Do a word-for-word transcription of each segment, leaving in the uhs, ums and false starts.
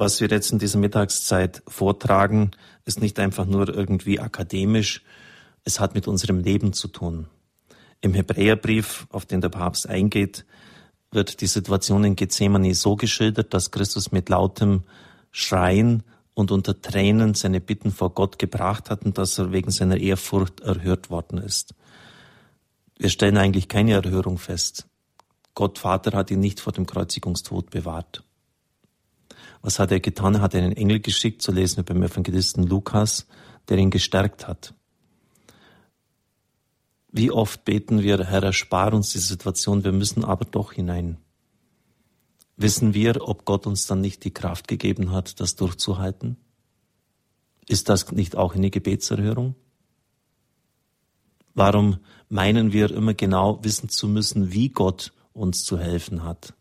was wir jetzt in dieser Mittagszeit vortragen, ist nicht einfach nur irgendwie akademisch, es hat mit unserem Leben zu tun. Im Hebräerbrief, auf den der Papst eingeht, wird die Situation in Gethsemane so geschildert, dass Christus mit lautem Schreien und unter Tränen seine Bitten vor Gott gebracht hat und dass er wegen seiner Ehrfurcht erhört worden ist. Wir stellen eigentlich keine Erhörung fest. Gott Vater hat ihn nicht vor dem Kreuzigungstod bewahrt. Was hat er getan? Er hat einen Engel geschickt, zu lesen beim Evangelisten Lukas, der ihn gestärkt hat. Wie oft beten wir, Herr, erspar uns die Situation, wir müssen aber doch hinein. Wissen wir, ob Gott uns dann nicht die Kraft gegeben hat, das durchzuhalten? Ist das nicht auch eine Gebetserhörung? Warum meinen wir immer genau wissen zu müssen, wie Gott uns zu helfen hat?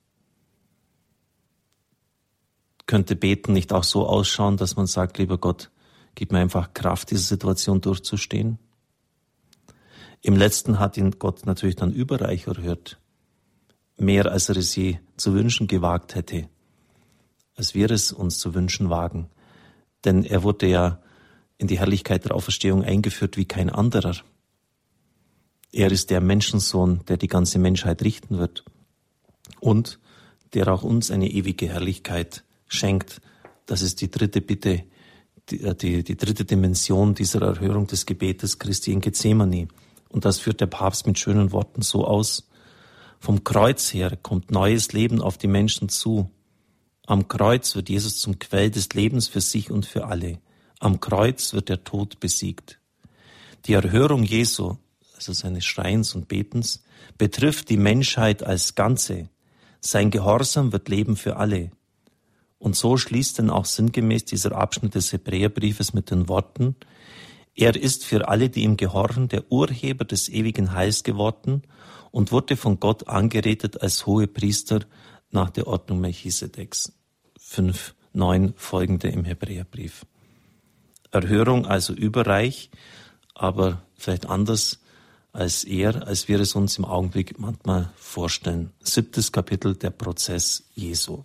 Könnte Beten nicht auch so ausschauen, dass man sagt, lieber Gott, gib mir einfach Kraft, diese Situation durchzustehen? Im Letzten hat ihn Gott natürlich dann überreich erhört. Mehr, als er es je zu wünschen gewagt hätte, als wir es uns zu wünschen wagen. Denn er wurde ja in die Herrlichkeit der Auferstehung eingeführt wie kein anderer. Er ist der Menschensohn, der die ganze Menschheit richten wird und der auch uns eine ewige Herrlichkeit schenkt. Das ist die dritte Bitte, die, die, die dritte Dimension dieser Erhörung des Gebetes Christi in Gethsemane. Und das führt der Papst mit schönen Worten so aus: Vom Kreuz her kommt neues Leben auf die Menschen zu. Am Kreuz wird Jesus zum Quell des Lebens für sich und für alle. Am Kreuz wird der Tod besiegt. Die Erhörung Jesu, also seines Schreiens und Betens, betrifft die Menschheit als Ganze. Sein Gehorsam wird Leben für alle. Und so schließt denn auch sinngemäß dieser Abschnitt des Hebräerbriefes mit den Worten: Er ist für alle, die ihm gehorchen, der Urheber des ewigen Heils geworden und wurde von Gott angeredet als Hohepriester nach der Ordnung Melchisedeks. fünf, neun folgende im Hebräerbrief. Erhörung also überreich, aber vielleicht anders als er, als wir es uns im Augenblick manchmal vorstellen. Siebtes Kapitel, der Prozess Jesu.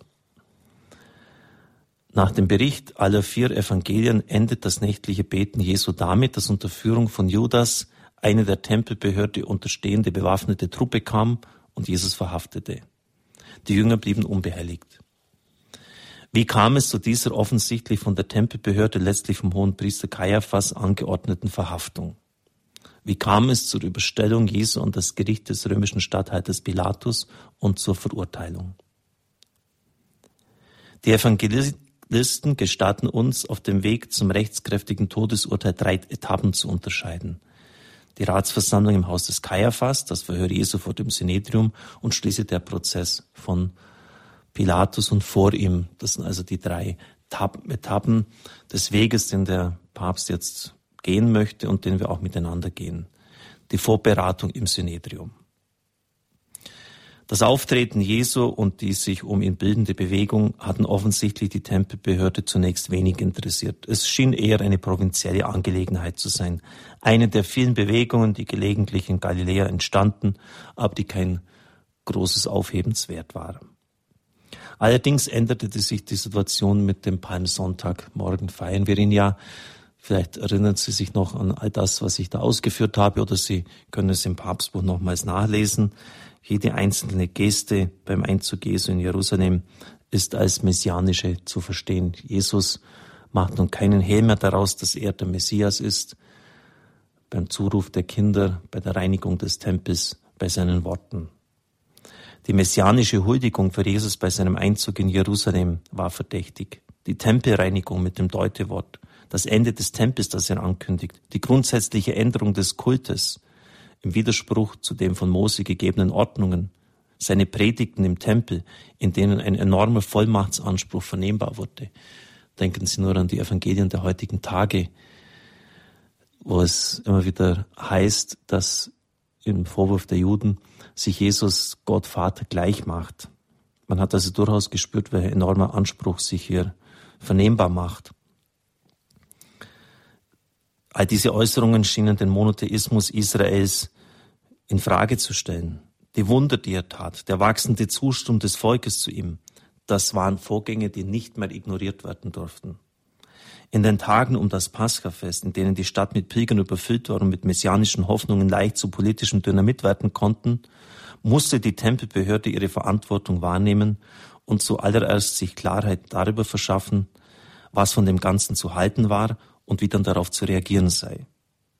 Nach dem Bericht aller vier Evangelien endet das nächtliche Beten Jesu damit, dass unter Führung von Judas eine der Tempelbehörde unterstehende bewaffnete Truppe kam und Jesus verhaftete. Die Jünger blieben unbehelligt. Wie kam es zu dieser offensichtlich von der Tempelbehörde, letztlich vom Hohenpriester Kaiaphas angeordneten Verhaftung? Wie kam es zur Überstellung Jesu an das Gericht des römischen Statthalters Pilatus und zur Verurteilung? Die Evangelisten gestatten uns, auf dem Weg zum rechtskräftigen Todesurteil drei Etappen zu unterscheiden. Die Ratsversammlung im Haus des Kaiaphas, das Verhör Jesu vor dem Synedrium und schließlich der Prozess von Pilatus und vor ihm. Das sind also die drei Etappen des Weges, den der Papst jetzt gehen möchte und den wir auch miteinander gehen. Die Vorberatung im Synedrium. Das Auftreten Jesu und die sich um ihn bildende Bewegung hatten offensichtlich die Tempelbehörde zunächst wenig interessiert. Es schien eher eine provinzielle Angelegenheit zu sein. Eine der vielen Bewegungen, die gelegentlich in Galiläa entstanden, aber die kein großes Aufhebens wert waren. Allerdings änderte sich die Situation mit dem Palmsonntag. Morgen feiern wir ihn ja. Vielleicht erinnern Sie sich noch an all das, was ich da ausgeführt habe, oder Sie können es im Papstbuch nochmals nachlesen. Jede einzelne Geste beim Einzug Jesu in Jerusalem ist als messianische zu verstehen. Jesus macht nun keinen Hehl mehr daraus, dass er der Messias ist. Beim Zuruf der Kinder, bei der Reinigung des Tempels, bei seinen Worten. Die messianische Huldigung für Jesus bei seinem Einzug in Jerusalem war verdächtig. Die Tempelreinigung mit dem Deutewort, das Ende des Tempels, das er ankündigt, die grundsätzliche Änderung des Kultes im Widerspruch zu den von Mose gegebenen Ordnungen, seine Predigten im Tempel, in denen ein enormer Vollmachtsanspruch vernehmbar wurde. Denken Sie nur an die Evangelien der heutigen Tage, wo es immer wieder heißt, dass im Vorwurf der Juden sich Jesus Gott Vater gleich macht. Man hat also durchaus gespürt, welcher enormer Anspruch sich hier vernehmbar macht. All diese Äußerungen schienen den Monotheismus Israels in Frage zu stellen. Die Wunder, die er tat, der wachsende Zustrom des Volkes zu ihm, das waren Vorgänge, die nicht mehr ignoriert werden durften. In den Tagen um das Paschafest, in denen die Stadt mit Pilgern überfüllt war und mit messianischen Hoffnungen leicht zu politischem Dynamit werden konnten, musste die Tempelbehörde ihre Verantwortung wahrnehmen und zuallererst sich Klarheit darüber verschaffen, was von dem Ganzen zu halten war und wie dann darauf zu reagieren sei.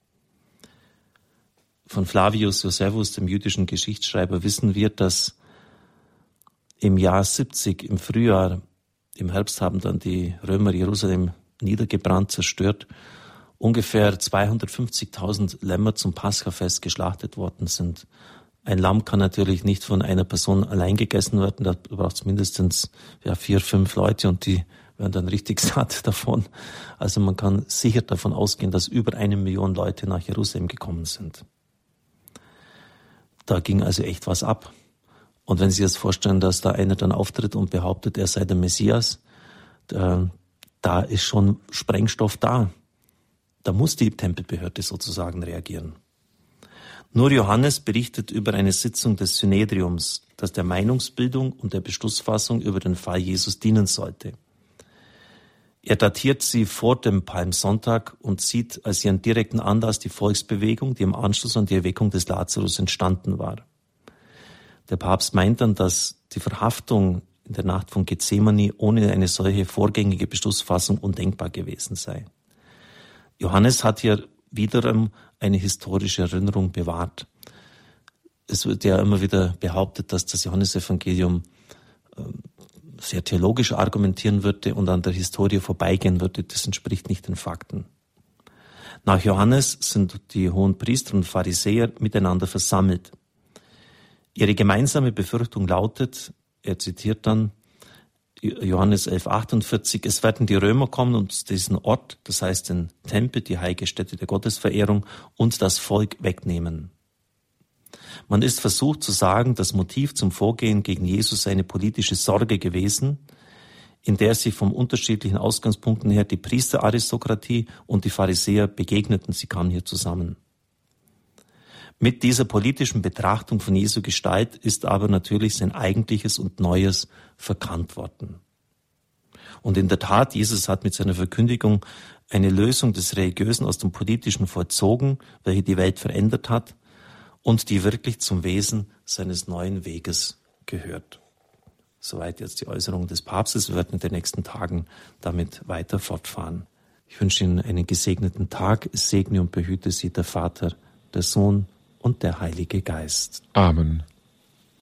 Von Flavius Josephus, dem jüdischen Geschichtsschreiber, wissen wir, dass im Jahr siebzig, im Frühjahr, im Herbst haben dann die Römer Jerusalem niedergebrannt, zerstört, ungefähr zweihundertfünfzigtausend Lämmer zum Paschafest geschlachtet worden sind. Ein Lamm kann natürlich nicht von einer Person allein gegessen werden, da braucht es mindestens ja, vier, fünf Leute und die werden dann richtig satt davon. Also man kann sicher davon ausgehen, dass über eine Million Leute nach Jerusalem gekommen sind. Da ging also echt was ab. Und wenn Sie sich jetzt vorstellen, dass da einer dann auftritt und behauptet, er sei der Messias, da, da ist schon Sprengstoff da. Da muss die Tempelbehörde sozusagen reagieren. Nur Johannes berichtet über eine Sitzung des Synedriums, das der Meinungsbildung und der Beschlussfassung über den Fall Jesus dienen sollte. Er datiert sie vor dem Palmsonntag und sieht als ihren direkten Anlass die Volksbewegung, die im Anschluss an die Erweckung des Lazarus entstanden war. Der Papst meint dann, dass die Verhaftung in der Nacht von Gethsemane ohne eine solche vorgängige Beschlussfassung undenkbar gewesen sei. Johannes hat hier wiederum eine historische Erinnerung bewahrt. Es wird ja immer wieder behauptet, dass das Johannesevangelium sehr theologisch argumentieren würde und an der Historie vorbeigehen würde. Das entspricht nicht den Fakten. Nach Johannes sind die hohen Priester und Pharisäer miteinander versammelt. Ihre gemeinsame Befürchtung lautet, er zitiert dann Johannes elf achtundvierzig, es werden die Römer kommen und diesen Ort, das heißt den Tempel, die heilige Stätte der Gottesverehrung, und das Volk wegnehmen. Man ist versucht zu sagen, das Motiv zum Vorgehen gegen Jesus sei eine politische Sorge gewesen, in der sich von unterschiedlichen Ausgangspunkten her die Priesteraristokratie und die Pharisäer begegneten. Sie kamen hier zusammen. Mit dieser politischen Betrachtung von Jesu Gestalt ist aber natürlich sein eigentliches und Neues verkannt worden. Und in der Tat, Jesus hat mit seiner Verkündigung eine Lösung des Religiösen aus dem Politischen vollzogen, welche die Welt verändert hat und die wirklich zum Wesen seines neuen Weges gehört. Soweit jetzt die Äußerung des Papstes. Wir werden in den nächsten Tagen damit weiter fortfahren. Ich wünsche Ihnen einen gesegneten Tag. Es segne und behüte Sie der Vater, der Sohn und der Heilige Geist. Amen.